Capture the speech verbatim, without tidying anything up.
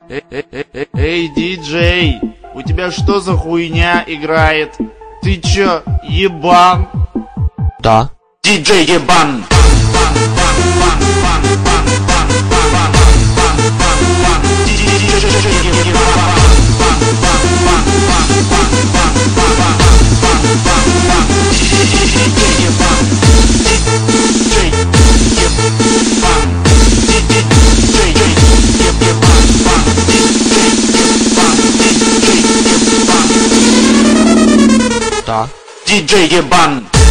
Эй, эй, эй, эй, эй, диджей, у тебя что за хуйня играет? Ты чё, ебан? Да. Диджей ебан! Да. Диджей ебан!